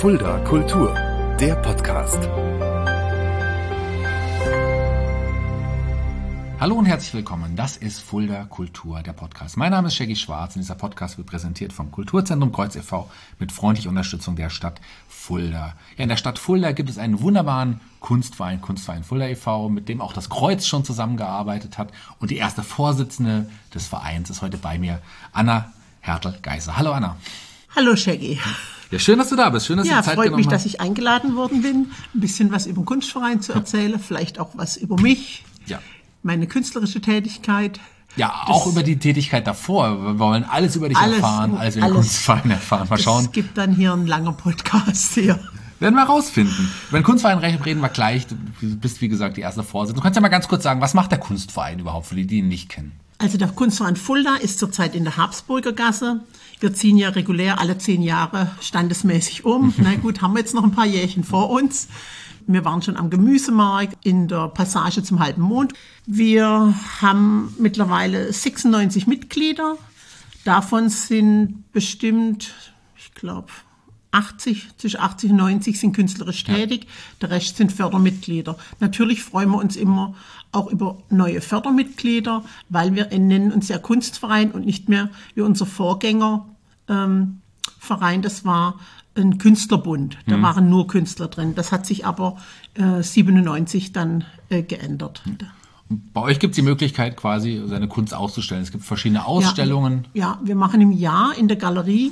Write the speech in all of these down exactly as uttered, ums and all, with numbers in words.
Fulda Kultur, der Podcast. Hallo und herzlich willkommen, das ist Fulda Kultur, der Podcast. Mein Name ist Shaggy Schwarz und dieser Podcast wird präsentiert vom Kulturzentrum Kreuz e V mit freundlicher Unterstützung der Stadt Fulda. Ja, in der Stadt Fulda gibt es einen wunderbaren Kunstverein, Kunstverein Fulda e V, mit dem auch das Kreuz schon zusammengearbeitet hat. Und die erste Vorsitzende des Vereins ist heute bei mir, Anna Hertel-Geiser. Hallo Anna. Hallo Shaggy. Ja, schön, dass du da bist. Schön, dass ja, du Zeit freut genommen mich, hast. dass ich eingeladen worden bin, ein bisschen was über den Kunstverein zu erzählen, vielleicht auch was über mich, Ja. meine künstlerische Tätigkeit. Ja, auch über die Tätigkeit davor. Wir wollen alles über dich Alles, erfahren, alles über den alles. Kunstverein erfahren. Mal schauen. Es gibt dann hier einen langen Podcast hier. Werden wir rausfinden. Über den Kunstverein reden wir gleich. Du bist, wie gesagt, die erste Vorsitzende. Du kannst ja mal ganz kurz sagen, was macht der Kunstverein überhaupt, für die, die ihn nicht kennen? Also der Kunstverein Fulda ist zurzeit in der Habsburger Gasse. Wir ziehen ja regulär alle zehn Jahre standesmäßig um. Na gut, haben wir jetzt noch ein paar Jährchen vor uns. Wir waren schon am Gemüsemarkt in der Passage zum Halben Mond. Wir haben mittlerweile sechsundneunzig Mitglieder. Davon sind bestimmt, ich glaube, achtzig, zwischen achtzig und neunzig sind künstlerisch tätig. Der Rest sind Fördermitglieder. Natürlich freuen wir uns immer auch über neue Fördermitglieder, weil wir nennen uns ja Kunstverein und nicht mehr wie unser Vorgängerverein. Ähm, Verein, das war ein Künstlerbund. Da mhm. waren nur Künstler drin. Das hat sich aber äh, siebenundneunzig dann äh, geändert. Mhm. Bei euch gibt es die Möglichkeit, quasi seine Kunst auszustellen. Es gibt verschiedene Ausstellungen. Ja, ja, wir machen im Jahr in der Galerie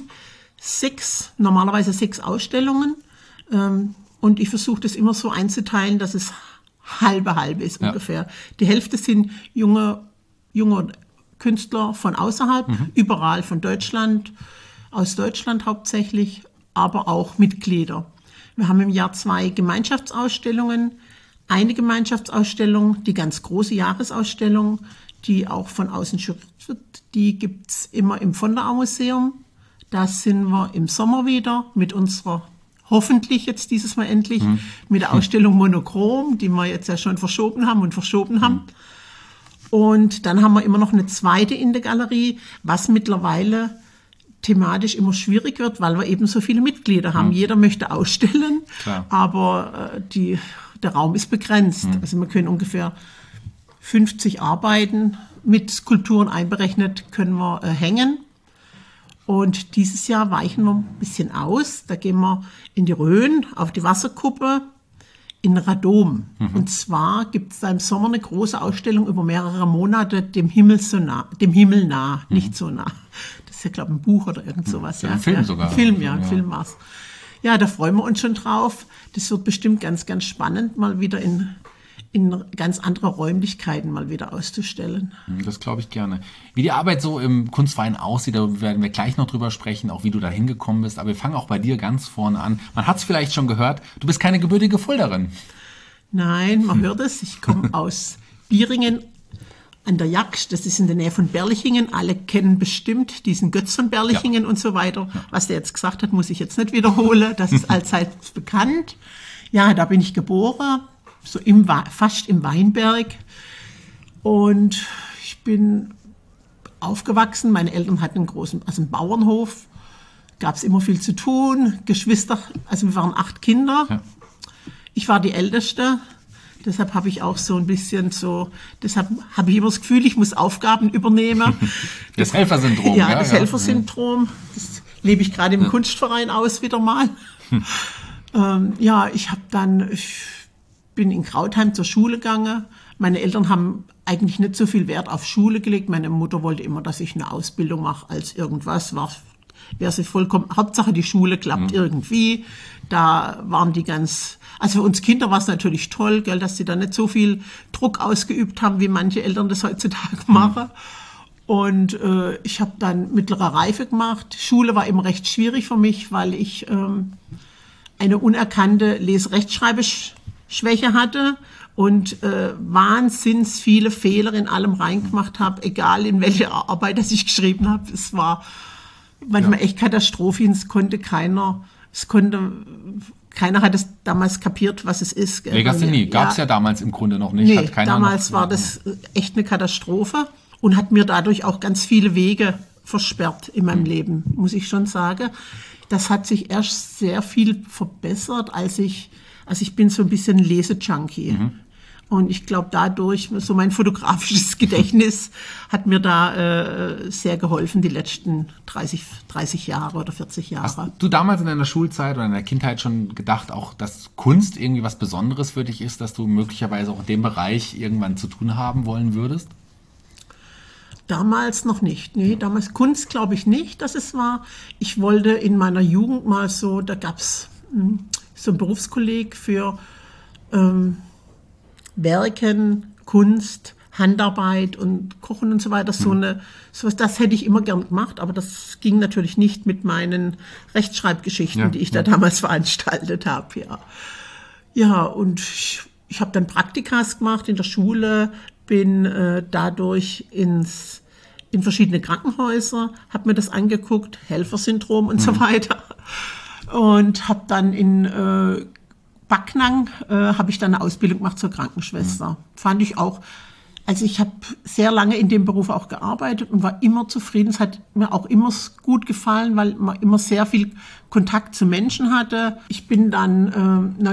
sechs, normalerweise sechs Ausstellungen. Ähm, und ich versuche das immer so einzuteilen, dass es halbe halbe ist, ja. ungefähr. Die Hälfte sind junge, junge Künstler von außerhalb, mhm. überall von Deutschland, aus Deutschland hauptsächlich, aber auch Mitglieder. Wir haben im Jahr zwei Gemeinschaftsausstellungen. Eine Gemeinschaftsausstellung, die ganz große Jahresausstellung, die auch von außen schützt wird, die gibt's immer im von der Au Museum. Da sind wir im Sommer wieder mit unserer, hoffentlich jetzt dieses Mal endlich, mhm. mit der Ausstellung Monochrom, die wir jetzt ja schon verschoben haben und verschoben haben. Mhm. Und dann haben wir immer noch eine zweite in der Galerie, was mittlerweile thematisch immer schwierig wird, weil wir eben so viele Mitglieder haben. Mhm. Jeder möchte ausstellen, Klar. aber äh, die, der Raum ist begrenzt. Mhm. Also wir können ungefähr fünfzig Arbeiten mit Skulpturen einberechnet, können wir äh, hängen. Und dieses Jahr weichen wir ein bisschen aus. Da gehen wir in die Rhön, auf die Wasserkuppe, in Radom. Mhm. Und zwar gibt es da im Sommer eine große Ausstellung über mehrere Monate, dem Himmel so nah, dem Himmel nah, mhm. nicht so nah. Das ist ja, glaube ich, ein Buch oder irgend sowas. Ja, ja. ein Film ja. sogar. Ein Film, ja, ein ja. Film war's. Ja, da freuen wir uns schon drauf. Das wird bestimmt ganz, ganz spannend, mal wieder in, in ganz andere Räumlichkeiten mal wieder auszustellen. Das glaube ich gerne. Wie die Arbeit so im Kunstverein aussieht, da werden wir gleich noch drüber sprechen, auch wie du da hingekommen bist. Aber wir fangen auch bei dir ganz vorne an. Man hat es vielleicht schon gehört, du bist keine gebürtige Fuldaerin. Nein, man hört es. Ich komme aus Bieringen an der Jagsch. Das ist in der Nähe von Berlichingen. Alle kennen bestimmt diesen Götz von Berlichingen ja. und so weiter. Ja. Was der jetzt gesagt hat, muss ich jetzt nicht wiederholen. Das ist allseits bekannt. Ja, da bin ich geboren, so im, fast im Weinberg. Und ich bin aufgewachsen. Meine Eltern hatten einen großen, also einen Bauernhof. Gab es immer viel zu tun. Geschwister, also wir waren acht Kinder. Ja. Ich war die Älteste. Deshalb habe ich auch so ein bisschen so, deshalb habe ich immer das Gefühl, ich muss Aufgaben übernehmen. Das Helfersyndrom. Ja, ja das ja. Helfersyndrom. Das lebe ich gerade im ja. Kunstverein aus wieder mal. Hm. Ähm, ja, ich habe dann, ich bin in Krautheim zur Schule gegangen. Meine Eltern haben eigentlich nicht so viel Wert auf Schule gelegt. Meine Mutter wollte immer, dass ich eine Ausbildung mache als irgendwas. War, wäre sie vollkommen, Hauptsache die Schule klappt hm. irgendwie. Da waren die ganz, also für uns Kinder war es natürlich toll, gell, dass sie da nicht so viel Druck ausgeübt haben, wie manche Eltern das heutzutage machen. Und äh, ich habe dann mittlere Reife gemacht. Schule war immer recht schwierig für mich, weil ich ähm, eine unerkannte Lese-Rechtschreibeschwäche hatte und äh, wahnsinns viele Fehler in allem reingemacht habe, egal in welche Arbeit das ich geschrieben habe. Es war manchmal ja. echt Katastrophe. Es konnte keiner, es konnte keiner hat es damals kapiert, was es ist. Legasthenie gab es ja. ja damals im Grunde noch nicht. Nee, hat keiner damals noch, war das echt eine Katastrophe und hat mir dadurch auch ganz viele Wege versperrt in meinem mhm. Leben, muss ich schon sagen. das hat sich erst sehr viel verbessert, als ich, also ich bin so ein bisschen Lesejunkie. Mhm. Und ich glaube, dadurch, so mein fotografisches Gedächtnis hat mir da äh, sehr geholfen, die letzten dreißig, dreißig Jahre oder vierzig Jahre. Hast du damals in deiner Schulzeit oder in der Kindheit schon gedacht, auch dass Kunst irgendwie was Besonderes für dich ist, dass du möglicherweise auch in dem Bereich irgendwann zu tun haben wollen würdest? Damals noch nicht. Nee, damals Kunst glaube ich nicht, dass es war. Ich wollte in meiner Jugend mal so, da gab es so ein Berufskolleg für ähm, Werken, Kunst, Handarbeit und Kochen und so weiter, so eine, sowas, das hätte ich immer gern gemacht, aber das ging natürlich nicht mit meinen Rechtschreibgeschichten, ja, die ich ja. da damals veranstaltet habe, ja. Ja, und ich, ich habe dann Praktikas gemacht in der Schule, bin äh, dadurch ins, in verschiedene Krankenhäuser, habe mir das angeguckt, Helfersyndrom und mhm. so weiter, und habe dann in äh, Backnang äh, habe ich dann eine Ausbildung gemacht zur Krankenschwester. Mhm. Fand ich auch, also ich habe sehr lange in dem Beruf auch gearbeitet und war immer zufrieden. Es hat mir auch immer gut gefallen, weil man immer sehr viel Kontakt zu Menschen hatte. Ich bin dann äh,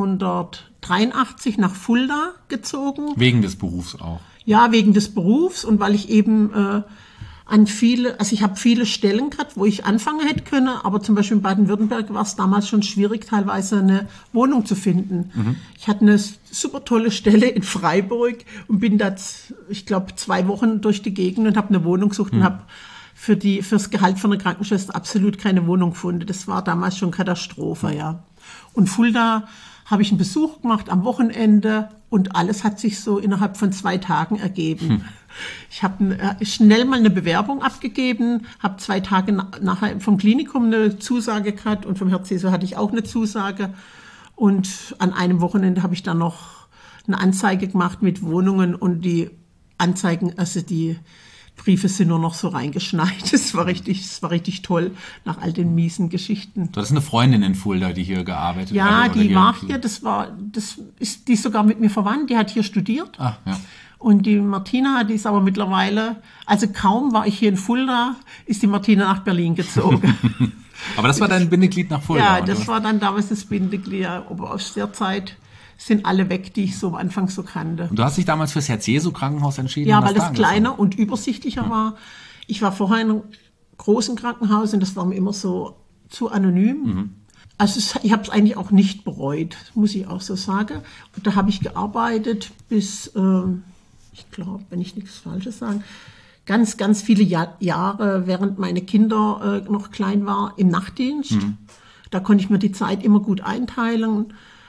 neunzehnhundertdreiundachtzig nach Fulda gezogen. Wegen des Berufs auch? Ja, wegen des Berufs und weil ich eben äh, an viele, also ich habe viele Stellen gehabt, wo ich anfangen hätte können, aber zum Beispiel in Baden-Württemberg war es damals schon schwierig, teilweise eine Wohnung zu finden. Mhm. Ich hatte eine super tolle Stelle in Freiburg und bin da, ich glaube, zwei Wochen durch die Gegend und habe eine Wohnung gesucht mhm. und habe für die fürs Gehalt von einer Krankenschwester absolut keine Wohnung gefunden. Das war damals schon Katastrophe, mhm. ja. Und Fulda habe ich einen Besuch gemacht am Wochenende und alles hat sich so innerhalb von zwei Tagen ergeben. Hm. Ich habe äh, schnell mal eine Bewerbung abgegeben, habe zwei Tage na- nachher vom Klinikum eine Zusage gehabt und vom Herz-Jesu hatte ich auch eine Zusage. Und an einem Wochenende habe ich dann noch eine Anzeige gemacht mit Wohnungen und die Anzeigen, also die Briefe sind nur noch so reingeschneit. Das war richtig, das war richtig toll, nach all den miesen Geschichten. Du hattest eine Freundin in Fulda, die hier gearbeitet hat? Ja, die war hier, das war, das ist, die ist sogar mit mir verwandt, die hat hier studiert. Ah, ja. Und die Martina, die ist aber mittlerweile, also kaum war ich hier in Fulda, ist die Martina nach Berlin gezogen. Aber das war dein Bindeglied nach Fulda? Ja, das oder? war dann damals das Bindeglied, aber aus der Zeit sind alle weg, die ich so am Anfang so kannte. Und du hast dich damals fürs Herz-Jesu-Krankenhaus entschieden? Ja, weil das kleiner und übersichtlicher hm. war. Ich war vorher in einem großen Krankenhaus und das war mir immer so zu anonym. Mhm. Also es, ich habe es eigentlich auch nicht bereut, muss ich auch so sagen. Und da habe ich gearbeitet bis, ähm, ich glaube, wenn ich nichts Falsches sage, ganz, ganz viele Jahr, Jahre, während meine Kinder äh, noch klein waren, im Nachtdienst. Mhm. Da konnte ich mir die Zeit immer gut einteilen.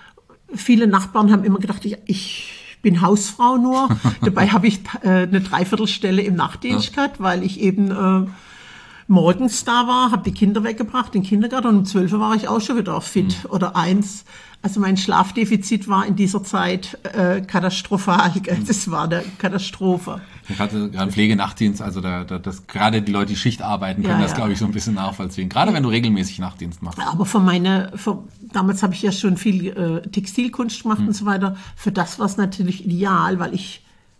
Viele Nachbarn haben immer gedacht, ich, ich bin Hausfrau nur. Dabei habe ich äh, eine Dreiviertelstelle im Nachtdienst ja. gehabt, weil ich eben äh, morgens da war, habe die Kinder weggebracht, den Kindergarten und um zwölf Uhr war ich auch schon wieder fit mhm. oder eins. Also mein Schlafdefizit war in dieser Zeit äh, katastrophal. Das war eine Katastrophe. Gerade, gerade Pflegenachtdienst, also da, da, das, gerade die Leute, die Schicht arbeiten, können ja, das, ja. glaube ich, so ein bisschen nachvollziehen. Gerade wenn du regelmäßig Nachtdienst machst. Aber für meine, für, damals habe ich ja schon viel äh, Textilkunst gemacht hm. und so weiter. Für das war es natürlich ideal, weil ich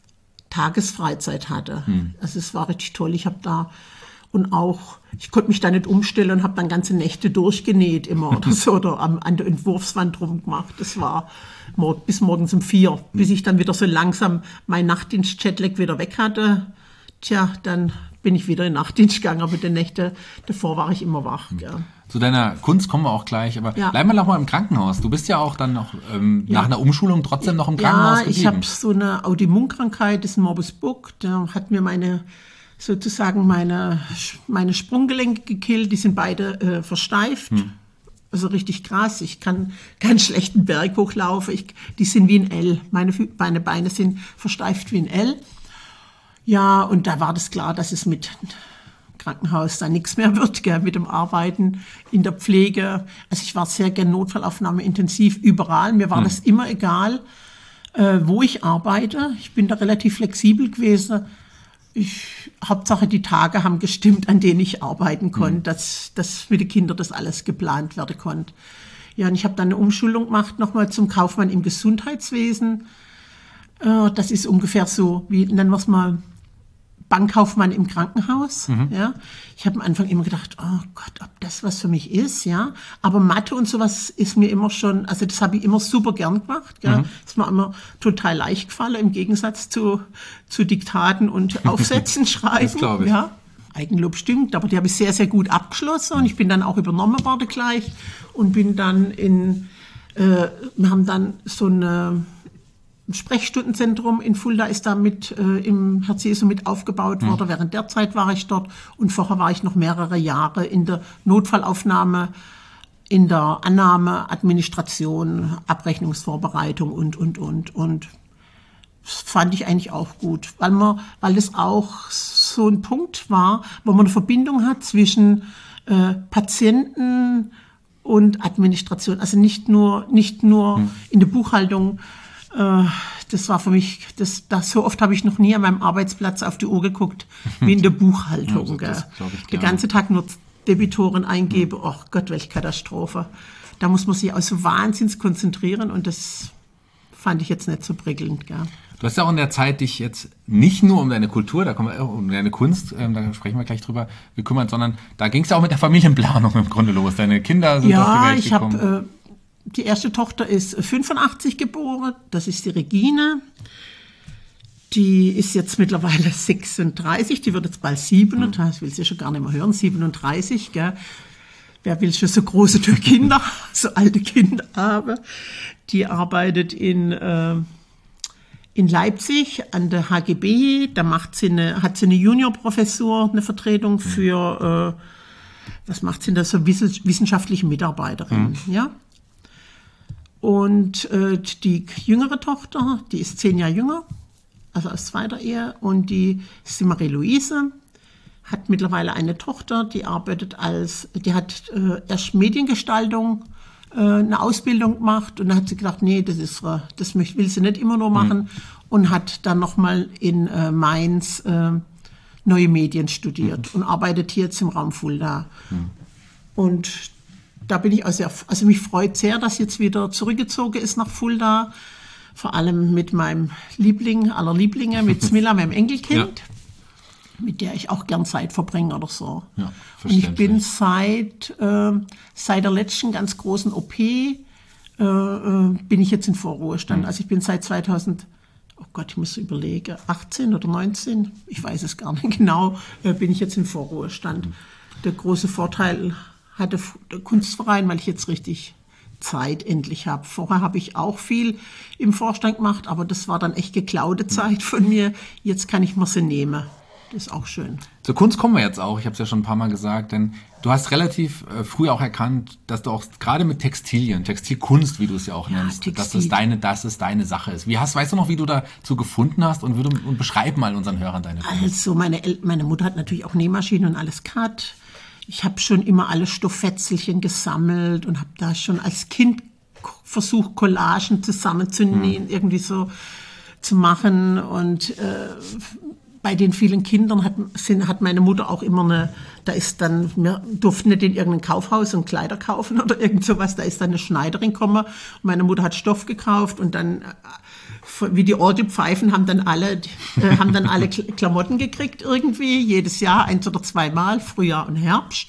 Tagesfreizeit hatte. Hm. Also es war richtig toll. Ich habe da und auch, ich konnte mich da nicht umstellen und habe dann ganze Nächte durchgenäht immer oder so oder am, an der Entwurfswand rumgemacht. Das war mor- bis morgens um vier, bis ich dann wieder so langsam mein Nachtdienst-Jetlag wieder weg hatte. Tja, dann bin ich wieder in Nachtdienst gegangen, aber die Nächte davor war ich immer wach. Ja. Zu deiner Kunst kommen wir auch gleich, aber ja. bleib mal noch mal im Krankenhaus. Du bist ja auch dann noch ähm, ja. nach einer Umschulung trotzdem noch im Krankenhaus ja, geblieben. Ja, ich habe so eine Autoimmunkrankheit, das ist Morbus Buck. Da hat mir meine sozusagen meine, meine Sprunggelenke gekillt, die sind beide äh, versteift. Hm. Also richtig krass. Ich kann keinen schlechten Berg hochlaufen. Ich, die sind wie ein L. Meine, meine Beine sind versteift wie ein L. Ja, und da war das klar, dass es mit Krankenhaus da nichts mehr wird, gell, mit dem Arbeiten in der Pflege. Also ich war sehr gern Notfallaufnahme intensiv überall. Mir war hm. das immer egal, äh, wo ich arbeite. Ich bin da relativ flexibel gewesen. Ich, Hauptsache die Tage haben gestimmt, an denen ich arbeiten konnte, mhm. dass, dass mit den Kindern das alles geplant werden konnte. Ja, und ich habe dann eine Umschulung gemacht, nochmal zum Kaufmann im Gesundheitswesen. Äh, das ist ungefähr so, wie nennen wir es mal, Bankkaufmann im Krankenhaus. Mhm. Ja. Ich habe am Anfang immer gedacht, oh Gott, ob das was für mich ist, ja. Aber Mathe und sowas ist mir immer schon, also das habe ich immer super gern gemacht. Gell. Mhm. Das ist mir immer total leicht gefallen, im Gegensatz zu, zu Diktaten und Aufsätzen schreiben. Das glaube ich. Ja. Eigenlob stimmt, aber die habe ich sehr, sehr gut abgeschlossen und ich bin dann auch übernommen worden gleich und bin dann in, äh, wir haben dann so eine Sprechstundenzentrum in Fulda ist da mit äh, im Herz Jesu mit aufgebaut worden. Mhm. Während der Zeit war ich dort und vorher war ich noch mehrere Jahre in der Notfallaufnahme, in der Annahme, Administration, Abrechnungsvorbereitung und, und, und. Und das fand ich eigentlich auch gut, weil man, weil es auch so ein Punkt war, wo man eine Verbindung hat zwischen äh, Patienten und Administration. Also nicht nur, nicht nur mhm. in der Buchhaltung. Das war für mich, das, das, so oft habe ich noch nie an meinem Arbeitsplatz auf die Uhr geguckt, wie in der Buchhaltung. Ja, das, das Den ganzen Tag nur Debitoren eingebe, oh Gott, welche Katastrophe. Da muss man sich auch so wahnsinnig konzentrieren und das fand ich jetzt nicht so prickelnd. Gell. Du hast ja auch in der Zeit dich jetzt nicht nur um deine Kultur, da kommen wir, um deine Kunst, ähm, da sprechen wir gleich drüber, gekümmert, sondern da ging es ja auch mit der Familienplanung im Grunde los. Deine Kinder sind ja, auf die Welt ich gekommen. Hab, äh, Die erste Tochter ist fünfundachtzig geboren, das ist die Regine. Die ist jetzt mittlerweile sechsunddreißig, die wird jetzt bald siebenunddreißig, ich will sie schon gar nicht mehr hören, siebenunddreißig. Gell. Wer will schon so große Kinder, so alte Kinder haben? Die arbeitet in, äh, in Leipzig an der H G B, da macht sie eine, hat sie eine Juniorprofessur, eine Vertretung für, äh, was macht sie denn da, so wissenschaftliche Mitarbeiterin, mhm. ja. Und äh, die jüngere Tochter, die ist zehn Jahre jünger, also aus zweiter Ehe. Und die ist die Marie-Louise, hat mittlerweile eine Tochter, die arbeitet als, die hat äh, erst Mediengestaltung, äh, eine Ausbildung gemacht. Und dann hat sie gedacht, nee, das ist, das möchte, will sie nicht immer nur machen. Mhm. Und hat dann nochmal in äh, Mainz äh, neue Medien studiert mhm. und arbeitet hier jetzt im Raum Fulda. Mhm. Und da bin ich auch sehr, also mich freut sehr, dass jetzt wieder zurückgezogen ist nach Fulda. Vor allem mit meinem Liebling aller Lieblinge, mit Smilla, meinem Enkelkind, ja. mit der ich auch gern Zeit verbringe oder so. Ja, und ich bin seit, äh, seit der letzten ganz großen O P, äh, äh, bin ich jetzt in Vorruhestand. Mhm. Also ich bin seit zweitausend, oh Gott, ich muss überlegen, achtzehn oder neunzehn, ich weiß es gar nicht genau, äh, bin ich jetzt in Vorruhestand. Mhm. Der große Vorteil hatte der Kunstverein, weil ich jetzt richtig Zeit endlich habe. Vorher habe ich auch viel im Vorstand gemacht, aber das war dann echt geklaute Zeit von mir. Jetzt kann ich mir sie nehmen. Das ist auch schön. Zur Kunst kommen wir jetzt auch. Ich habe es ja schon ein paar Mal gesagt, denn du hast relativ äh, früh auch erkannt, dass du auch gerade mit Textilien, Textilkunst, wie du es ja auch ja, nennst, Textil. dass es deine, dass es deine Sache ist. Wie hast, weißt du noch, wie du dazu gefunden hast und, würde, und beschreib mal unseren Hörern deine Kunst. Also meine, El- meine Mutter hat natürlich auch Nähmaschinen und alles gehabt. Ich habe schon immer alle Stofffetzelchen gesammelt und habe da schon als Kind versucht, Collagen zusammenzunähen, hm. irgendwie so zu machen. Und äh, bei den vielen Kindern hat, sind, hat meine Mutter auch immer eine, da ist dann, wir durften nicht in irgendein Kaufhaus und Kleider kaufen oder irgend sowas, da ist dann eine Schneiderin gekommen und meine Mutter hat Stoff gekauft und dann, wie die Orgelpfeifen, haben dann alle, äh, haben dann alle Klamotten gekriegt irgendwie, jedes Jahr, eins oder zweimal, Frühjahr und Herbst.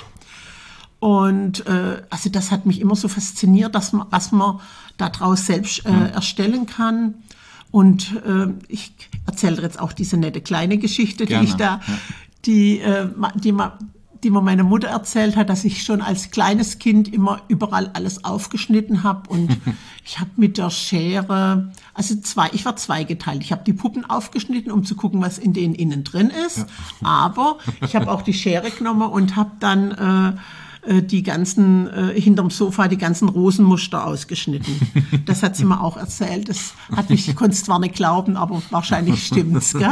Und äh, also das hat mich immer so fasziniert, dass man, was man daraus selbst äh, erstellen kann. Und äh, ich erzähle jetzt auch diese nette kleine Geschichte, die Gerne. ich da, ja. die, äh, die, die mir meine Mutter erzählt hat, dass ich schon als kleines Kind immer überall alles aufgeschnitten habe. Und ich habe mit der Schere, also zwei, ich war zweigeteilt. Ich habe die Puppen aufgeschnitten, um zu gucken, was in denen innen drin ist. Ja. Aber ich habe auch die Schere genommen und habe dann äh, die ganzen, äh, hinterm Sofa die ganzen Rosenmuster ausgeschnitten. Das hat sie mir auch erzählt. Das hat mich, ich konnte es zwar nicht glauben, aber wahrscheinlich stimmt's, gell?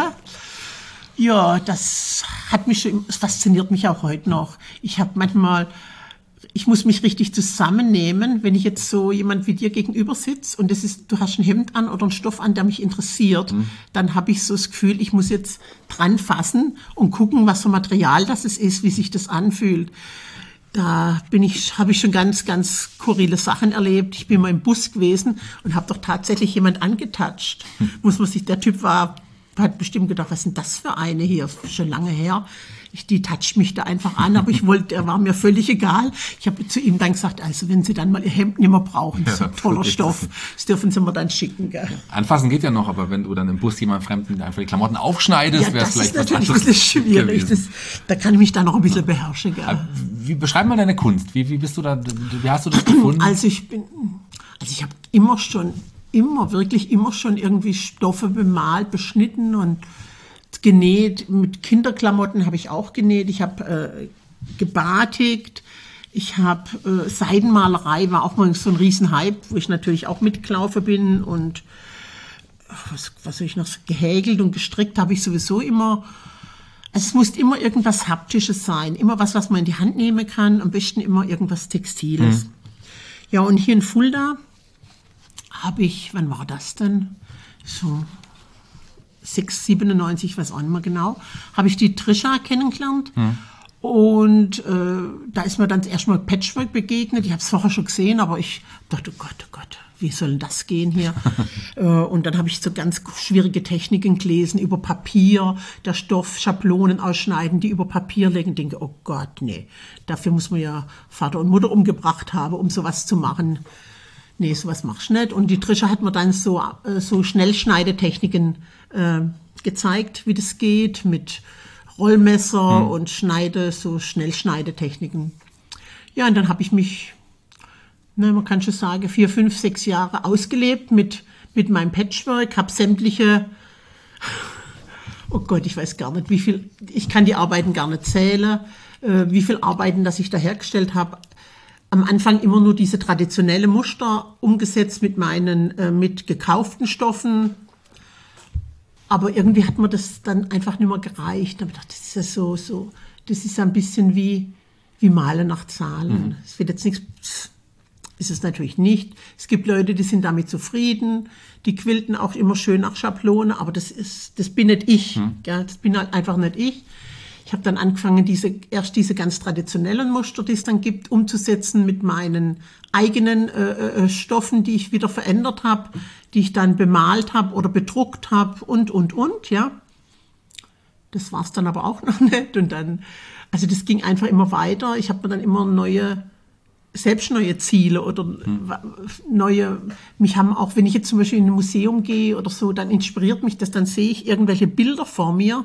Ja, das hat mich schon, es fasziniert mich auch heute noch. Ich habe manchmal, ich muss mich richtig zusammennehmen, wenn ich jetzt so jemand wie dir gegenüber sitze und das ist, du hast ein Hemd an oder einen Stoff an, der mich interessiert, mhm. dann habe ich so das Gefühl, ich muss jetzt dran fassen und gucken, was für Material das ist, wie sich das anfühlt. Da bin ich, habe ich schon ganz, ganz skurrile Sachen erlebt. Ich bin mal im Bus gewesen und habe doch tatsächlich jemand angetatscht. Hm. Muss man sich, der Typ war hat bestimmt gedacht, was ist denn das für eine hier? Schon lange her. Ich, die toucht mich da einfach an, aber ich wollte, er war mir völlig egal. Ich habe zu ihm dann gesagt, also wenn Sie dann mal Ihr Hemd nicht mehr brauchen, so ein toller Stoff, das dürfen Sie mir dann schicken. Gell? Anfassen geht ja noch, aber wenn du dann im Bus jemand Fremden einfach die Klamotten aufschneidest, ja, wäre es vielleicht was anderes. Das ist natürlich ein bisschen schwierig. Das, da kann ich mich dann noch ein bisschen beherrschen. Gell? Wie beschreib mal deine Kunst? Wie, wie bist du da? Wie hast du das gefunden? Also ich bin, also ich habe immer schon, immer wirklich immer schon irgendwie Stoffe bemalt, beschnitten und genäht. Mit Kinderklamotten habe ich auch genäht. Ich habe äh, gebatigt. Ich habe äh, Seidenmalerei, war auch mal so ein Riesenhype, wo ich natürlich auch mitgelaufen bin. Und was, was soll ich noch, gehäkelt und gestrickt habe ich sowieso immer. Also es muss immer irgendwas Haptisches sein. Immer was, was man in die Hand nehmen kann. Am besten immer irgendwas Textiles. Mhm. Ja, und hier in Fulda habe ich, wann war das denn? So sechs, siebenundneunzig, ich weiß auch nicht mehr genau, habe ich die Trisha kennengelernt. Hm. Und äh, da ist mir dann erstmal Patchwork begegnet. Ich habe es vorher schon gesehen, aber ich dachte, oh Gott, oh Gott, wie soll denn das gehen hier? äh, und dann habe ich so ganz schwierige Techniken gelesen über Papier, der Stoff, Schablonen ausschneiden, die über Papier legen. Ich denke, oh Gott, nee, dafür muss man ja Vater und Mutter umgebracht haben, um sowas zu machen. Nee, sowas machst du nicht. Und die Trisha hat mir dann so, so Schnellschneidetechniken äh, gezeigt, wie das geht, mit Rollmesser mhm. und Schneide, so Schnellschneidetechniken. Ja, und dann habe ich mich, ne, man kann schon sagen, vier, fünf, sechs Jahre ausgelebt mit, mit meinem Patchwork, habe sämtliche, oh Gott, ich weiß gar nicht, wie viel, ich kann die Arbeiten gar nicht zählen, äh, wie viel Arbeiten, das ich da hergestellt habe. Am Anfang immer nur diese traditionelle Muster umgesetzt mit meinen, äh, mit gekauften Stoffen. Aber irgendwie hat mir das dann einfach nicht mehr gereicht. Da habe ich gedacht, das ist ja so, so, das ist ein bisschen wie, wie Malen nach Zahlen. Es mhm. wird jetzt nichts, ist es natürlich nicht. Es gibt Leute, die sind damit zufrieden, die quilten auch immer schön nach Schablone, aber das ist, das bin nicht ich. Mhm. Gell? Das bin halt einfach nicht ich. Ich habe dann angefangen, diese, erst diese ganz traditionellen Muster, die es dann gibt, umzusetzen mit meinen eigenen äh, äh, Stoffen, die ich wieder verändert habe, die ich dann bemalt habe oder bedruckt habe und, und, und, ja. Das war es dann aber auch noch nicht. Und dann, also das ging einfach immer weiter. Ich habe mir dann immer neue, selbst neue Ziele oder hm. neue, mich haben auch, wenn ich jetzt zum Beispiel in ein Museum gehe oder so, dann inspiriert mich das, dann sehe ich irgendwelche Bilder vor mir,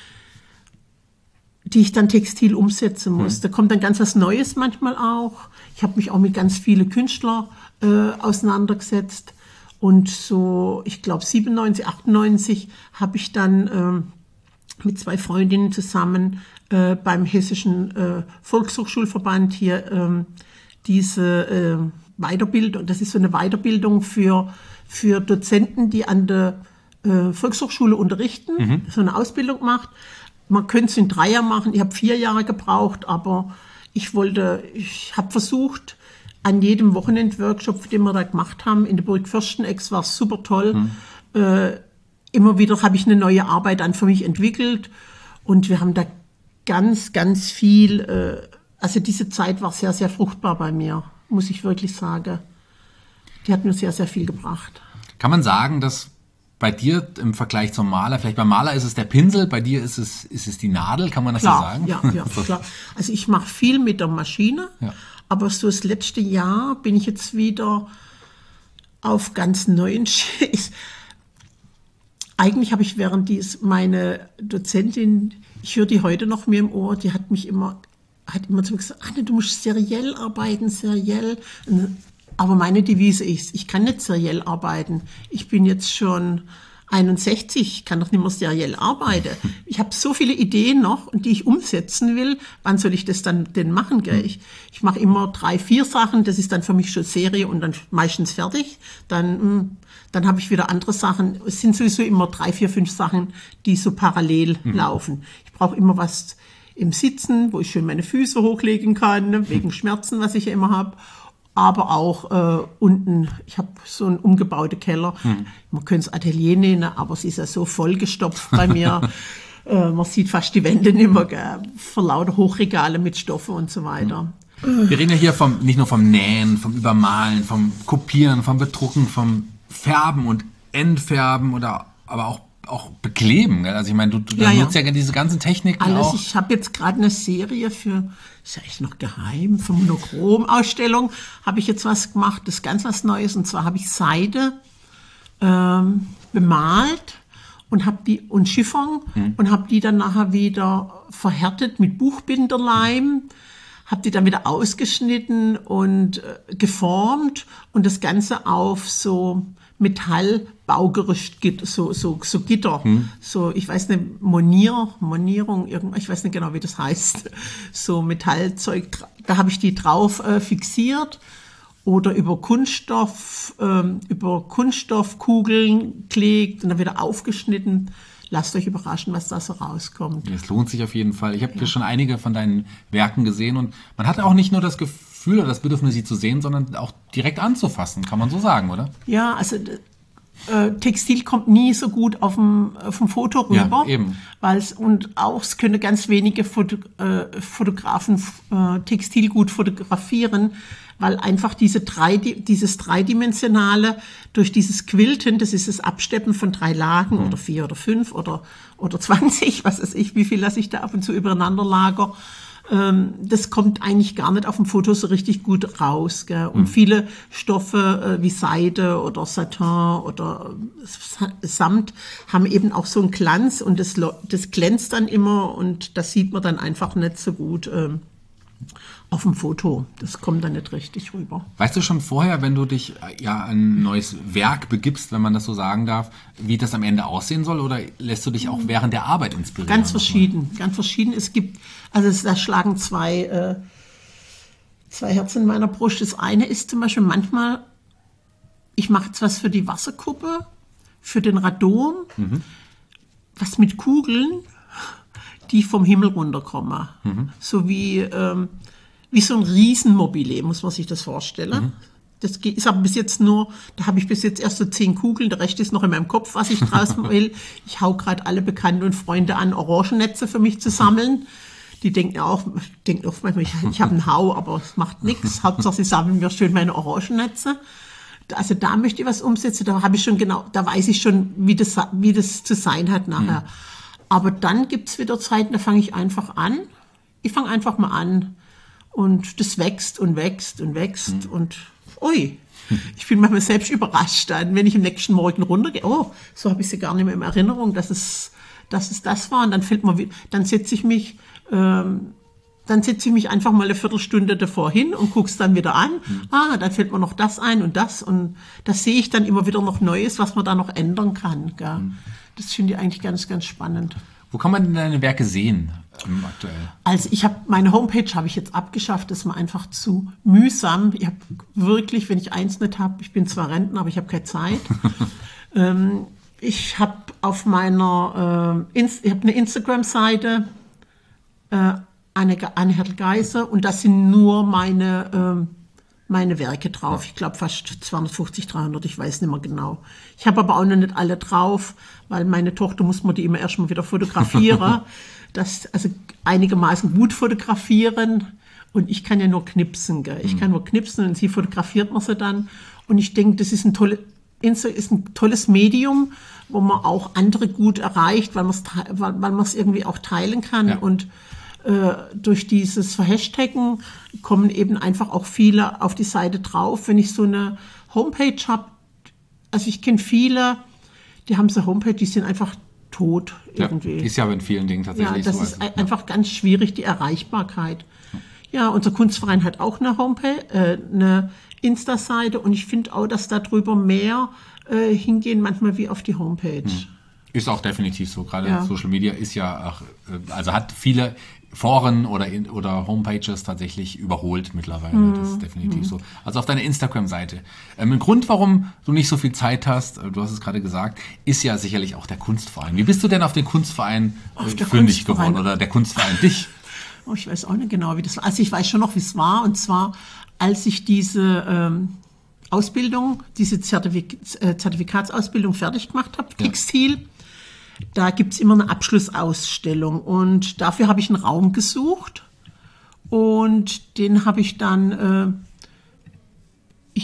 die ich dann textil umsetzen muss. Hm. Da kommt dann ganz was Neues manchmal auch. Ich habe mich auch mit ganz vielen Künstlern äh, auseinandergesetzt. Und so, ich glaube siebenundneunzig, achtundneunzig habe ich dann ähm, mit zwei Freundinnen zusammen äh, beim Hessischen äh, Volkshochschulverband hier ähm, diese äh, Weiterbildung, das ist so eine Weiterbildung für, für Dozenten, die an der äh, Volkshochschule unterrichten, mhm. so eine Ausbildung macht. Man könnte es in drei Jahren machen, ich habe vier Jahre gebraucht, aber ich wollte, ich habe versucht, an jedem Wochenend-Workshop, den wir da gemacht haben, in der Burg Fürsteneck, war es super toll. Hm. Äh, immer wieder habe ich eine neue Arbeit dann für mich entwickelt und wir haben da ganz, ganz viel, äh, also diese Zeit war sehr, sehr fruchtbar bei mir, muss ich wirklich sagen. Die hat mir sehr, sehr viel gebracht. Kann man sagen, dass bei dir im Vergleich zum Maler, vielleicht beim Maler ist es der Pinsel, bei dir ist es, ist es die Nadel, kann man das klar, so sagen? Ja, ja, klar. Also ich mache viel mit der Maschine, ja. Aber so das letzte Jahr bin ich jetzt wieder auf ganz neuen Schiss. Eigentlich habe ich während dies meine Dozentin, ich höre die heute noch mir im Ohr, die hat mich immer, hat immer zu mir gesagt, Anne, du musst seriell arbeiten, seriell. Aber meine Devise ist, ich kann nicht seriell arbeiten. Ich bin jetzt schon einundsechzig, ich kann doch nicht mehr seriell arbeiten. Ich habe so viele Ideen noch, die ich umsetzen will. Wann soll ich das dann denn machen? Gell? Ich, ich mache immer drei, vier Sachen, das ist dann für mich schon Serie und dann meistens fertig. Dann, dann habe ich wieder andere Sachen. Es sind sowieso immer drei, vier, fünf Sachen, die so parallel mhm. laufen. Ich brauche immer was im Sitzen, wo ich schön meine Füße hochlegen kann, wegen Schmerzen, was ich ja immer habe. Aber auch äh, unten, ich habe so einen umgebauten Keller. Hm. Man könnte es Atelier nennen, aber es ist ja so vollgestopft bei mir. äh, man sieht fast die Wände nicht mehr, gell? Vor lauter Hochregale mit Stoffen und so weiter. Hm. Wir reden ja hier vom, nicht nur vom Nähen, vom Übermalen, vom Kopieren, vom Bedrucken, vom Färben und Entfärben oder aber auch auch bekleben. Gell? Also ich meine, du, du Ja, nutzt ja. ja. diese ganzen Techniken Alles. auch. Ich habe jetzt gerade eine Serie für, ist ja echt noch geheim, für Monochrom-Ausstellung habe ich jetzt was gemacht, das ist ganz was Neues. Und zwar habe ich Seide ähm, bemalt und habe die und Chiffon hm. und habe die dann nachher wieder verhärtet mit Buchbinderleim. Habe die dann wieder ausgeschnitten und äh, geformt und das Ganze auf so Metallbaugerüst, so, so, so Gitter, hm. so, ich weiß nicht, Monier, Monierung, irgendwas, ich weiß nicht genau, wie das heißt, so Metallzeug, da habe ich die drauf äh, fixiert oder über Kunststoff, ähm, über Kunststoffkugeln gelegt und dann wieder aufgeschnitten. Lasst euch überraschen, was da so rauskommt. Es lohnt sich auf jeden Fall. Ich habe ja. schon einige von deinen Werken gesehen und man hat auch nicht nur das Gefühl oder das Bedürfnis, sie zu sehen, sondern auch direkt anzufassen, kann man so sagen, oder? Ja, also äh, Textil kommt nie so gut auf dem, auf dem Foto rüber. Ja, eben. Weil's, und auch, es können ganz wenige Foto, äh, Fotografen äh, Textil gut fotografieren, weil einfach diese drei, dieses Dreidimensionale durch dieses Quilten, das ist das Absteppen von drei Lagen mhm. oder vier oder fünf oder, oder zwanzig, was weiß ich, wie viel lasse ich da ab und zu übereinander lager, ähm, das kommt eigentlich gar nicht auf dem Foto so richtig gut raus. Gell? Und mhm. viele Stoffe äh, wie Seide oder Satin oder äh, Samt haben eben auch so einen Glanz und das, das glänzt dann immer und das sieht man dann einfach nicht so gut ähm, auf dem Foto. Das kommt dann nicht richtig rüber. Weißt du schon vorher, wenn du dich ja ein neues Werk begibst, wenn man das so sagen darf, wie das am Ende aussehen soll, oder lässt du dich auch während der Arbeit inspirieren? Ganz verschieden, ganz verschieden. Es gibt, also es, da schlagen zwei, äh, zwei Herzen in meiner Brust. Das eine ist zum Beispiel manchmal, ich mache jetzt was für die Wasserkuppe, für den Radom, mhm. was mit Kugeln, die vom Himmel runterkommen. Mhm. So wie, ähm, wie so ein Riesenmobile, muss man sich das vorstellen. Mhm. Das ist aber bis jetzt nur, da habe ich bis jetzt erst so zehn Kugeln, der Rest ist noch in meinem Kopf, was ich draus will. Ich hau gerade alle Bekannte und Freunde an, Orangennetze für mich zu sammeln. Die denken auch, denken oft manchmal, ich, ich habe einen Hau, aber es macht nichts. Hauptsache, sie sammeln mir schön meine Orangennetze. Also da möchte ich was umsetzen, da habe ich schon genau, da weiß ich schon, wie das, wie das zu sein hat nachher. Mhm. Aber dann gibt's wieder Zeiten, da fange ich einfach an. Ich fange einfach mal an und das wächst und wächst und wächst mhm. und ui, ich bin manchmal selbst überrascht dann, wenn ich am nächsten Morgen runtergehe. Oh, so habe ich sie gar nicht mehr in Erinnerung, dass es, dass es das war. Und dann fällt mir, dann setze ich mich, ähm, dann setze ich mich einfach mal eine Viertelstunde davor hin und guck's dann wieder an. Mhm. Ah, dann fällt mir noch das ein und das und das sehe ich dann immer wieder noch Neues, was man da noch ändern kann. Gell? Mhm. Das finde ich eigentlich ganz, ganz spannend. Wo kann man denn deine Werke sehen ähm, aktuell? Also ich habe meine Homepage habe ich jetzt abgeschafft, das ist mir einfach zu mühsam. Ich habe wirklich, wenn ich eins nicht habe, ich bin zwar Rentner, aber ich habe keine Zeit. ähm, ich habe auf meiner, äh, Inst- ich habe eine Instagram-Seite, äh, Anne, Anne Hertel-Geiser, und das sind nur meine äh, meine Werke drauf. Ich glaube fast zweihundertfünfzig, dreihundert, ich weiß nicht mehr genau. Ich habe aber auch noch nicht alle drauf, weil meine Tochter muss man die immer erstmal wieder fotografieren. Das, also einigermaßen gut fotografieren. Und ich kann ja nur knipsen. Gell? Ich kann nur knipsen und sie fotografiert man sie dann. Und ich denke, das ist ein, tolle, ist ein tolles Medium, wo man auch andere gut erreicht, weil man es weil, weil man es irgendwie auch teilen kann. Ja. Und durch dieses Verhashtaggen kommen eben einfach auch viele auf die Seite drauf. Wenn ich so eine Homepage habe, also ich kenne viele, die haben so eine Homepage, die sind einfach tot irgendwie. Ja, ist ja in vielen Dingen tatsächlich so. Ja, das so. ist also, einfach ja. ganz schwierig, die Erreichbarkeit. Ja, ja, unser Kunstverein hat auch eine Homepage, äh, eine Insta-Seite, und ich finde auch, dass da drüber mehr äh, hingehen, manchmal wie auf die Homepage. Hm. Ist auch definitiv so. Gerade ja. Social Media ist ja, auch, also hat viele Foren oder, oder Homepages tatsächlich überholt mittlerweile. Mhm. Das ist definitiv mhm. so. Also auf deiner Instagram-Seite. Ähm, ein Grund, warum du nicht so viel Zeit hast, du hast es gerade gesagt, ist ja sicherlich auch der Kunstverein. Wie bist du denn auf den Kunstverein äh, fündig geworden, oder der Kunstverein dich? Oh, ich weiß auch nicht genau, wie das war. Also ich weiß schon noch, wie es war. Und zwar, als ich diese ähm, Ausbildung, diese Zertifik- äh, Zertifikatsausbildung fertig gemacht habe, Textil, ja. Da gibt's immer eine Abschlussausstellung, und dafür habe ich einen Raum gesucht, und den habe ich dann, äh, ich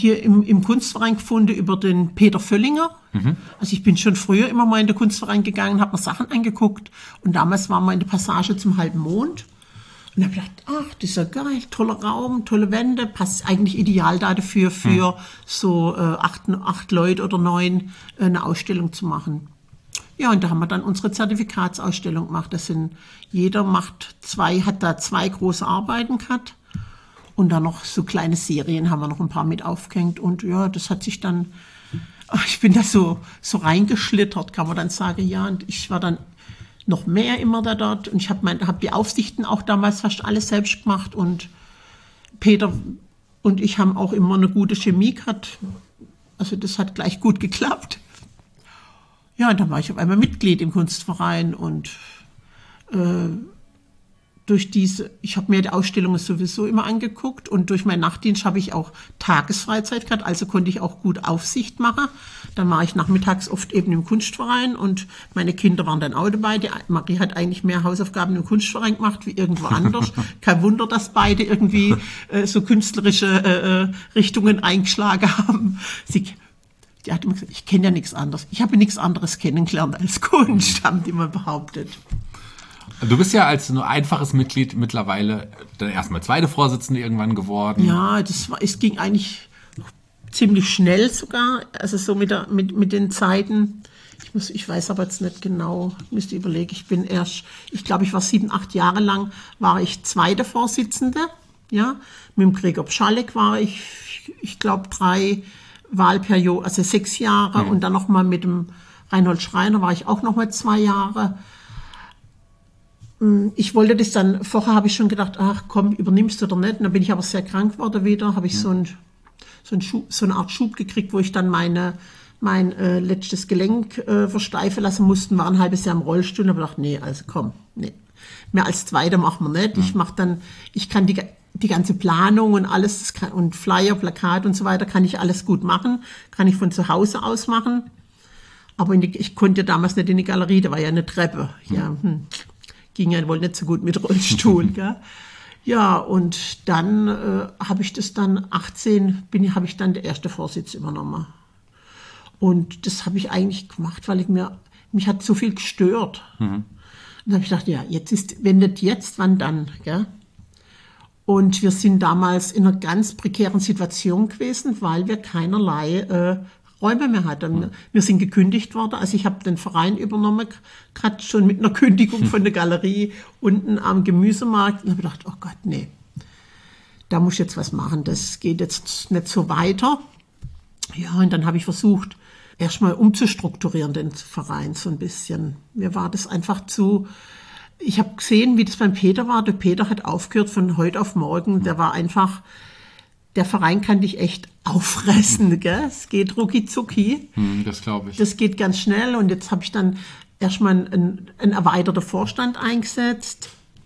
hier im, im Kunstverein gefunden über den Peter Völlinger. Mhm. Also ich bin schon früher immer mal in den Kunstverein gegangen, habe mir Sachen angeguckt. Und damals waren wir in der Passage zum halben Mond. Und habe gedacht, ach, das ist ja geil, toller Raum, tolle Wände, passt eigentlich ideal da dafür, für mhm. so äh, acht, acht Leute oder neun äh, eine Ausstellung zu machen. Ja, und da haben wir dann unsere Zertifikatsausstellung gemacht. Das sind, jeder macht zwei, hat da zwei große Arbeiten gehabt. Und dann noch so kleine Serien haben wir noch ein paar mit aufgehängt. Und ja, das hat sich dann, ach, ich bin da so, so reingeschlittert, kann man dann sagen. Ja, und ich war dann noch mehr immer da dort. Und ich habe hab die Aufsichten auch damals fast alles selbst gemacht. Und Peter und ich haben auch immer eine gute Chemie gehabt. Also das hat gleich gut geklappt. Ja, und dann war ich auf einmal Mitglied im Kunstverein und äh, durch diese, ich habe mir die Ausstellungen sowieso immer angeguckt und durch meinen Nachtdienst habe ich auch Tagesfreizeit gehabt, also konnte ich auch gut Aufsicht machen. Dann war ich nachmittags oft eben im Kunstverein und meine Kinder waren dann auch dabei. Die Marie hat eigentlich mehr Hausaufgaben im Kunstverein gemacht wie irgendwo anders. Kein Wunder, dass beide irgendwie äh, so künstlerische äh, Richtungen eingeschlagen haben. Sie Die hat immer gesagt, ich kenne ja nichts anderes. Ich habe nichts anderes kennengelernt als Kunst, haben die immer behauptet. Du bist ja als nur einfaches Mitglied mittlerweile dann erstmal zweite Vorsitzende irgendwann geworden. Ja, das war, es ging eigentlich ziemlich schnell sogar, also so mit, der, mit, mit den Zeiten. Ich, muss, ich weiß aber jetzt nicht genau, ich müsste überlegen, ich bin erst, ich glaube, ich war sieben, acht Jahre lang, war ich zweite Vorsitzende. Ja, mit dem Gregor Pschalek war ich, ich glaube, drei Wahlperiode, also sechs Jahre mhm. und dann nochmal mit dem Reinhold Schreiner war ich auch nochmal zwei Jahre. Ich wollte das dann, vorher habe ich schon gedacht, ach komm, übernimmst du oder nicht. Und dann bin ich aber sehr krank geworden wieder, habe ich mhm. so, ein, so, ein Schub, so eine Art Schub gekriegt, wo ich dann meine, mein äh, letztes Gelenk äh, versteifen lassen musste, war ein halbes Jahr im Rollstuhl und habe gedacht, nee, also komm, nee. Mehr als Zweiter machen wir nicht. Mhm. Ich mache dann, ich kann die die ganze Planung und alles das kann, und Flyer, Plakat und so weiter kann ich alles gut machen, kann ich von zu Hause aus machen. Aber in die, ich konnte damals nicht in die Galerie, da war ja eine Treppe. Ja, hm, ging ja wohl nicht so gut mit Rollstuhl. Gell? Ja, und dann äh, habe ich das dann achtzehn, bin habe ich dann der erste Vorsitz übernommen. Und das habe ich eigentlich gemacht, weil ich mir mich hat so viel gestört. Mhm. Und dann habe ich gedacht, ja, jetzt ist, wenn nicht jetzt, wann dann? Gell? Und wir sind damals in einer ganz prekären Situation gewesen, weil wir keinerlei äh, Räume mehr hatten. Mhm. Wir sind gekündigt worden. Also ich habe den Verein übernommen, gerade schon mit einer Kündigung von der Galerie unten am Gemüsemarkt. Und habe gedacht, oh Gott, nee, da muss ich jetzt was machen. Das geht jetzt nicht so weiter. Ja, und dann habe ich versucht, erstmal umzustrukturieren, den Verein so ein bisschen. Mir war das einfach zu... Ich habe gesehen, wie das beim Peter war. Der Peter hat aufgehört von heute auf morgen. Der war einfach, der Verein kann dich echt auffressen. Gell? Es geht rucki zucki. Das glaube ich. Das geht ganz schnell. Und jetzt habe ich dann erstmal einen, einen erweiterten Vorstand eingesetzt.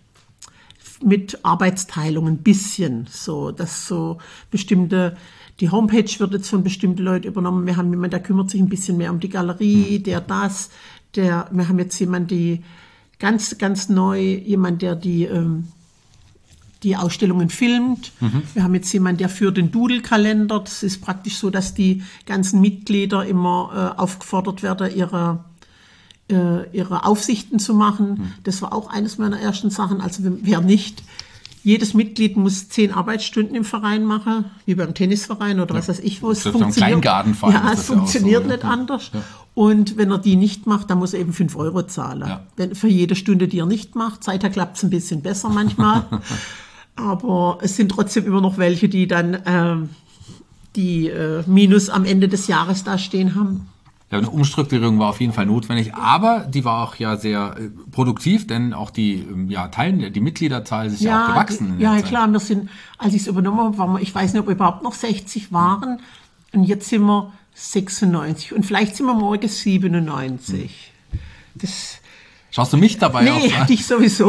Mit Arbeitsteilung ein bisschen. So, dass so bestimmte, die Homepage wird jetzt von bestimmten Leuten übernommen. Wir haben jemanden, der kümmert sich ein bisschen mehr um die Galerie, der das. Der, wir haben jetzt jemanden, die Ganz, ganz neu, jemand, der die, ähm, die Ausstellungen filmt. Mhm. Wir haben jetzt jemanden, der führt den Doodle-Kalender. Das ist praktisch so, dass die ganzen Mitglieder immer äh, aufgefordert werden, ihre, äh, ihre Aufsichten zu machen. Mhm. Das war auch eines meiner ersten Sachen. Also wer nicht, jedes Mitglied muss zehn Arbeitsstunden im Verein machen, wie beim Tennisverein oder ja. was weiß ich, wo es funktioniert. Ja, es funktioniert so, nicht ja. anders. Ja. Und wenn er die nicht macht, dann muss er eben fünf Euro zahlen. Ja. Wenn, für jede Stunde, die er nicht macht. Seither klappt es ein bisschen besser manchmal. Aber es sind trotzdem immer noch welche, die dann ähm, die äh, Minus am Ende des Jahres da stehen haben. Ja, eine Umstrukturierung war auf jeden Fall notwendig, aber die war auch ja sehr äh, produktiv, denn auch die ja, Teilen, die Mitgliederzahl ist ja, ja auch gewachsen. In der ja, Zeit. Klar, wir sind, als ich es übernommen habe, waren wir, ich weiß nicht, ob wir überhaupt noch sechzig waren, und jetzt sind wir sechsundneunzig und vielleicht sind wir morgen siebenundneunzig. Das, Schaust du mich dabei nee, auf? dich sowieso.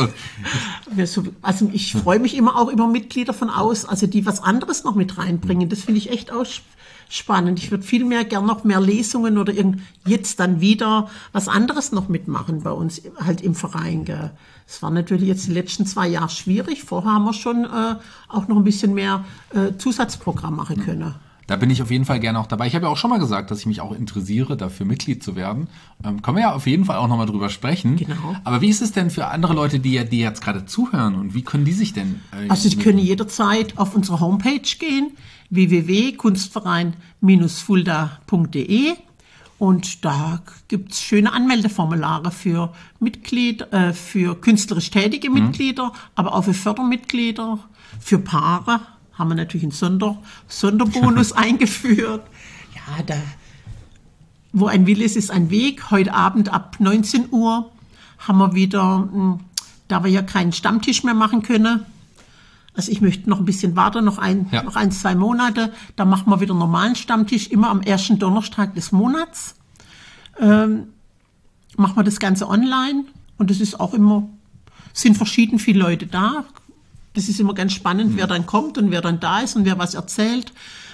Also ich freue mich immer auch über Mitglieder von aus, also die was anderes noch mit reinbringen. Das finde ich echt auch spannend. Ich würde viel mehr gern noch mehr Lesungen oder irgend, jetzt dann wieder was anderes noch mitmachen bei uns halt im Verein. Gell. Es war natürlich jetzt die letzten zwei Jahre schwierig. Vorher haben wir schon äh, auch noch ein bisschen mehr äh, Zusatzprogramm machen können. Da bin ich auf jeden Fall gerne auch dabei. Ich habe ja auch schon mal gesagt, dass ich mich auch interessiere, dafür Mitglied zu werden. Ähm, können wir ja auf jeden Fall auch nochmal drüber sprechen. Genau. Aber wie ist es denn für andere Leute, die, die jetzt gerade zuhören und wie können die sich denn... Äh, also Sie können jederzeit auf unsere Homepage gehen, w w w punkt kunstverein Bindestrich fulda punkt d e, und da gibt's schöne Anmeldeformulare für Mitglieder, äh, für künstlerisch tätige mhm. Mitglieder, aber auch für Fördermitglieder, für Paare. Haben wir natürlich einen Sonder, Sonderbonus eingeführt. Ja, da, wo ein Wille ist, ist ein Weg. Heute Abend ab neunzehn Uhr haben wir wieder, da wir ja keinen Stammtisch mehr machen können. Also ich möchte noch ein bisschen warten, noch ein, ja. noch ein, zwei Monate. Da machen wir wieder einen normalen Stammtisch, immer am ersten Donnerstag des Monats. Ähm, machen wir das Ganze online. Und das ist auch immer, sind verschieden viele Leute da. Das ist immer ganz spannend, wer dann kommt und wer dann da ist und wer was erzählt.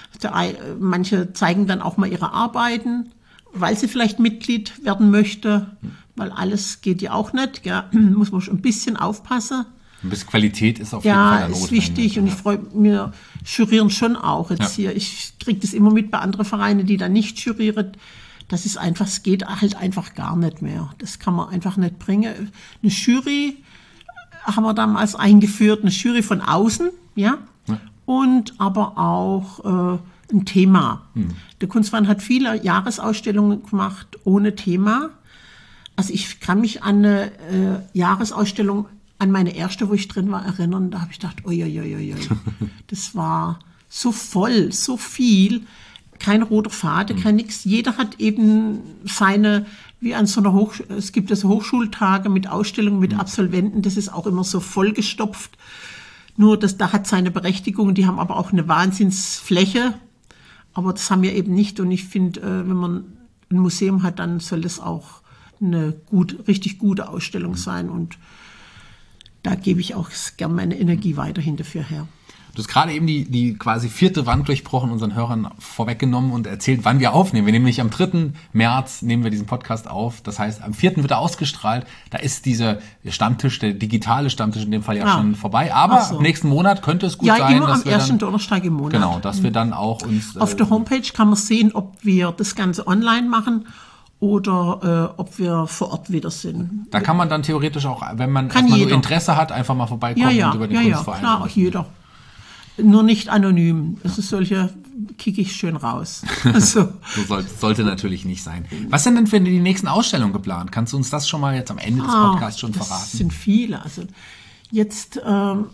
Manche zeigen dann auch mal ihre Arbeiten, weil sie vielleicht Mitglied werden möchte, weil alles geht ja auch nicht. Ja, muss man schon ein bisschen aufpassen. Ein bisschen Qualität ist auf jeden ja, Fall notwendig. Ja, ist wichtig, und ich freue mich, jurieren schon auch jetzt ja. hier. Ich kriege das immer mit bei anderen Vereinen, die da nicht jurieren. Das ist einfach, es geht halt einfach gar nicht mehr. Das kann man einfach nicht bringen. Eine Jury haben wir damals eingeführt, eine Jury von außen, ja, ja. und aber auch äh, ein Thema. Hm. Der Kunstverein hat viele Jahresausstellungen gemacht ohne Thema. Also ich kann mich an eine äh, Jahresausstellung, an meine erste, wo ich drin war, erinnern. Da habe ich gedacht, uiuiuiui, das war so voll, so viel. Kein roter Faden, kein nix. Jeder hat eben seine, wie an so einer Hoch, es gibt ja so Hochschultage mit Ausstellungen, mit Absolventen, das ist auch immer so vollgestopft. Nur das, da hat seine Berechtigung, die haben aber auch eine Wahnsinnsfläche. Aber das haben wir eben nicht. Und ich finde, wenn man ein Museum hat, dann soll das auch eine gut, richtig gute Ausstellung sein. Und da gebe ich auch gern meine Energie weiterhin dafür her. Du hast gerade eben die, die quasi vierte Wand durchbrochen, unseren Hörern vorweggenommen und erzählt, wann wir aufnehmen. Wir nehmen nämlich am dritten März nehmen wir diesen Podcast auf. Das heißt, am vierten wird er ausgestrahlt. Da ist dieser Stammtisch, der digitale Stammtisch in dem Fall ja, ja. schon vorbei. Aber so. Ab nächsten Monat könnte es gut ja, sein, immer dass am wir ersten dann, Donnerstag im Monat. Genau, dass wir dann auch uns... Auf äh, der Homepage kann man sehen, ob wir das Ganze online machen oder äh, ob wir vor Ort wieder sind. Da kann man dann theoretisch auch, wenn man erstmal so Interesse hat, einfach mal vorbeikommen ja, ja, und über den ja, Kunstverein. Ja, klar, auch jeder. Nur nicht anonym. Das ist solche, kicke ich schön raus. Also. So soll, sollte natürlich nicht sein. Was sind denn für die nächsten Ausstellungen geplant? Kannst du uns das schon mal jetzt am Ende des Podcasts schon das verraten? Das sind viele. Also jetzt, ähm,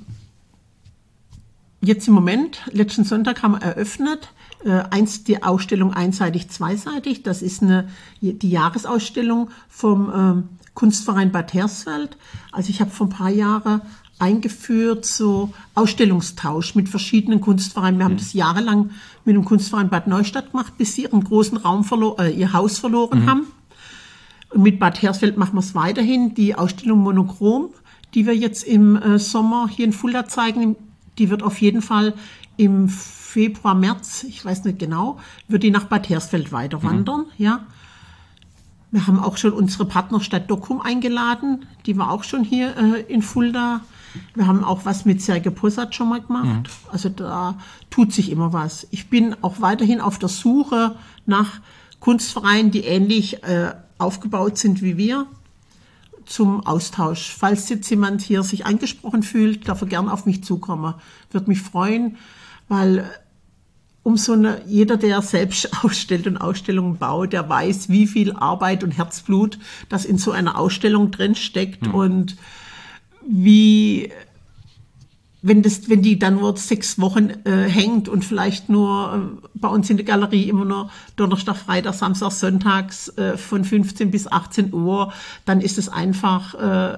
jetzt im Moment, letzten Sonntag haben wir eröffnet, äh, eins, die Ausstellung Einseitig, Zweiseitig. Das ist eine, die Jahresausstellung vom ähm, Kunstverein Bad Hersfeld. Also ich habe vor ein paar Jahren eingeführt, so Ausstellungstausch mit verschiedenen Kunstvereinen. Wir haben das jahrelang mit dem Kunstverein Bad Neustadt gemacht, bis sie ihren großen Raum verloren, äh, ihr Haus verloren mhm. haben. Und mit Bad Hersfeld machen wir es weiterhin. Die Ausstellung Monochrom, die wir jetzt im äh, Sommer hier in Fulda zeigen, die wird auf jeden Fall im Februar, März, ich weiß nicht genau, wird die nach Bad Hersfeld weiter wandern, mhm. ja. Wir haben auch schon unsere Partnerstadt Dokkum eingeladen, die war auch schon hier äh, in Fulda. Wir haben auch was mit Serge Possad schon mal gemacht. Mhm. Also da tut sich immer was. Ich bin auch weiterhin auf der Suche nach Kunstvereinen, die ähnlich äh, aufgebaut sind wie wir, zum Austausch. Falls jetzt jemand hier sich angesprochen fühlt, darf er gern auf mich zukommen. Würde mich freuen, weil um so eine, jeder, der selbst ausstellt und Ausstellungen baut, der weiß, wie viel Arbeit und Herzblut das in so einer Ausstellung drin steckt mhm. und wie, wenn das, wenn die dann nur sechs Wochen äh, hängt und vielleicht nur äh, bei uns in der Galerie immer nur Donnerstag, Freitag, Samstag, Sonntags äh, von fünfzehn bis achtzehn Uhr, dann ist es einfach äh,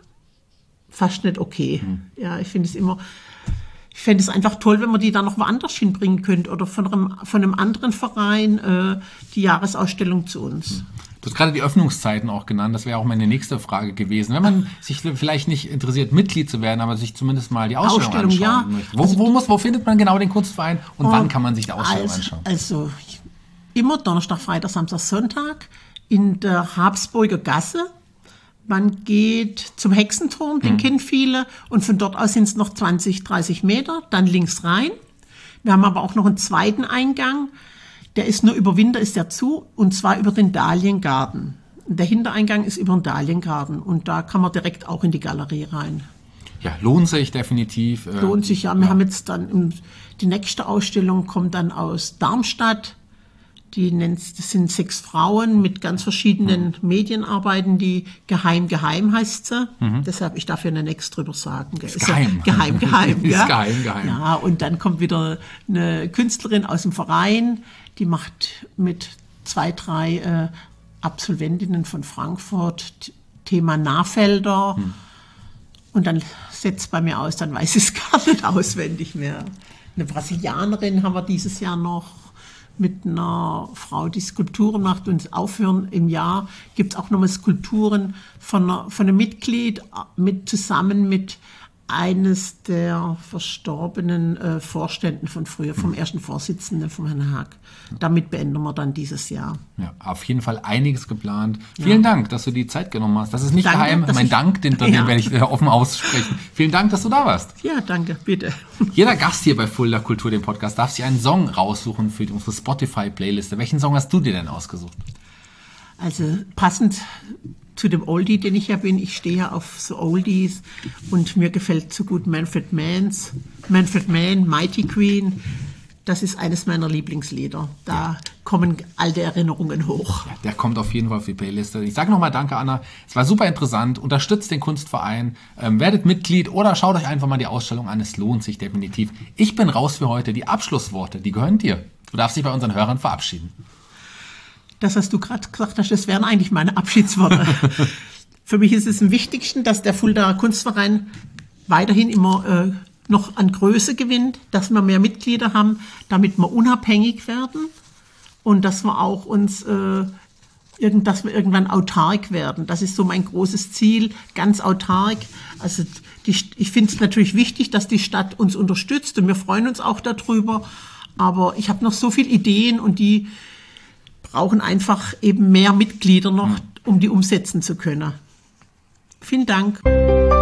fast nicht okay. Mhm. Ja, ich finde es immer, ich fände es einfach toll, wenn man die dann noch woanders hinbringen könnte oder von einem, von einem anderen Verein äh, die Jahresausstellung zu uns. Du hast gerade die Öffnungszeiten auch genannt, das wäre auch meine nächste Frage gewesen. Wenn man sich vielleicht nicht interessiert, Mitglied zu werden, aber sich zumindest mal die Ausstellung, Ausstellung anschauen ja. möchte. Wo, also, wo, muss, wo findet man genau den Kunstverein und oh, wann kann man sich die Ausstellung also, anschauen? Also immer Donnerstag, Freitag, Samstag, Sonntag in der Habsburger Gasse. Man geht zum Hexenturm, den hm. kennen viele, und von dort aus sind es noch zwanzig, dreißig Meter, dann links rein. Wir haben aber auch noch einen zweiten Eingang. Der ist nur über Winter ist der zu, und zwar über den Dahliengarten. Der Hintereingang ist über den Dahliengarten und da kann man direkt auch in die Galerie rein. Ja, lohnt sich definitiv. Lohnt sich, ja. Wir ja. haben jetzt dann, die nächste Ausstellung kommt dann aus Darmstadt. Die nennt, das sind sechs Frauen mit ganz verschiedenen mhm. Medienarbeiten, die Geheim, Geheim heißt sie. Mhm. Deshalb, ich darf ja nicht nichts drüber sagen. Ist geheim. Ja, geheim, Geheim. Ist ja. geheim, geheim. Ja, und dann kommt wieder eine Künstlerin aus dem Verein, die macht mit zwei, drei äh, Absolventinnen von Frankfurt Thema Nahfelder. Mhm. Und dann setzt es bei mir aus, dann weiß ich es gar nicht auswendig mehr. Eine Brasilianerin haben wir dieses Jahr noch mit einer Frau, die Skulpturen macht, und aufhören im Jahr gibt es auch nochmal Skulpturen von, einer, von einem Mitglied mit, zusammen mit eines der verstorbenen äh, Vorständen von früher, vom ersten Vorsitzenden, vom Herrn Haag. Damit beenden wir dann dieses Jahr. Ja, auf jeden Fall einiges geplant. Vielen ja. Dank, dass du die Zeit genommen hast. Das ist nicht danke, geheim. Mein ich, Dank, den, den ja. werde ich offen aussprechen. Vielen Dank, dass du da warst. Ja, danke, bitte. Jeder Gast hier bei Fulda Kultur, dem Podcast, darf sich einen Song raussuchen für unsere Spotify-Playliste. Welchen Song hast du dir denn ausgesucht? Also passend zu dem Oldie, den ich ja bin. Ich stehe ja auf so Oldies und mir gefällt so gut Manfred Mann's, Manfred Mann, Mighty Queen. Das ist eines meiner Lieblingslieder. Da ja. kommen alte Erinnerungen hoch. Ja, der kommt auf jeden Fall auf die Playliste. Ich sage nochmal danke, Anna. Es war super interessant. Unterstützt den Kunstverein, ähm, werdet Mitglied oder schaut euch einfach mal die Ausstellung an. Es lohnt sich definitiv. Ich bin raus für heute. Die Abschlussworte, die gehören dir. Du darfst dich bei unseren Hörern verabschieden. Das, was du gerade gesagt hast, das wären eigentlich meine Abschiedsworte. Für mich ist es am wichtigsten, dass der Fuldaer Kunstverein weiterhin immer äh, noch an Größe gewinnt, dass wir mehr Mitglieder haben, damit wir unabhängig werden und dass wir auch uns, äh, irgend, dass wir irgendwann autark werden. Das ist so mein großes Ziel, ganz autark. Also die, ich finde es natürlich wichtig, dass die Stadt uns unterstützt und wir freuen uns auch darüber. Aber ich habe noch so viele Ideen und die brauchen einfach eben mehr Mitglieder noch, um die umsetzen zu können. Vielen Dank.